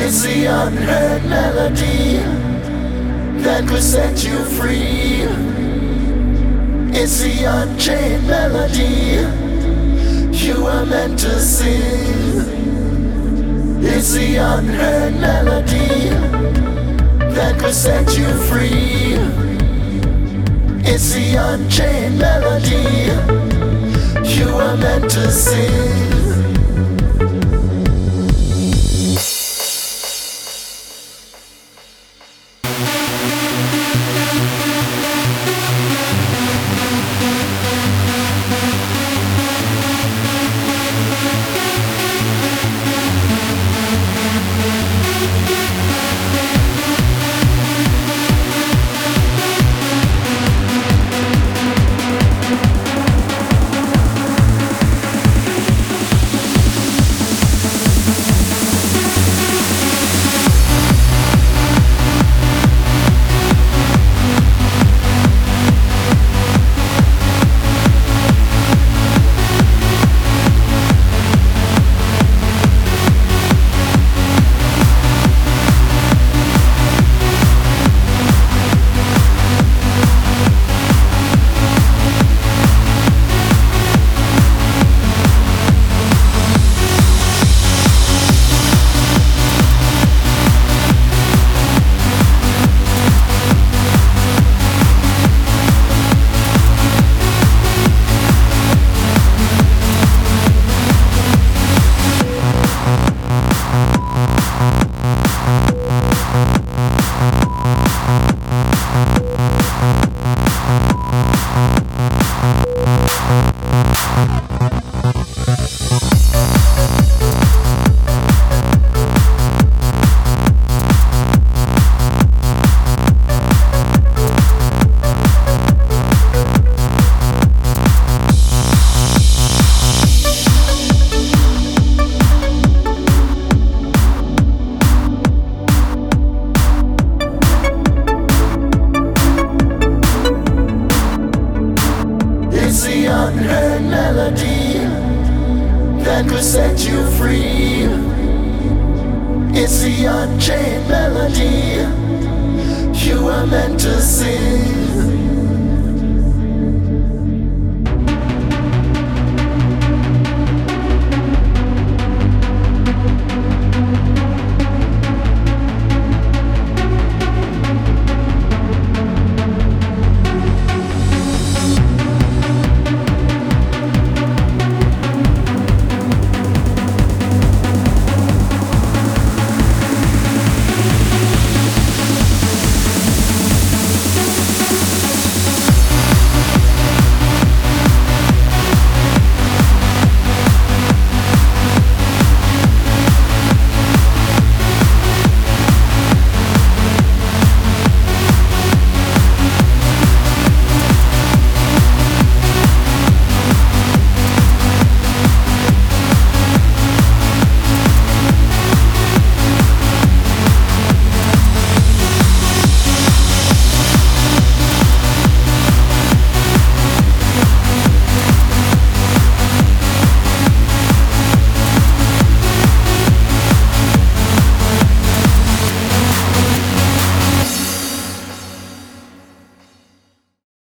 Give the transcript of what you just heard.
It's the unheard melody that will set you free. It's the unchained melody you are meant to sing. It's the unheard melody that will set you free. It's the unchained melody you are meant to sing. It's the unheard melody that will set you free. It's the unchained melody you are meant to sing.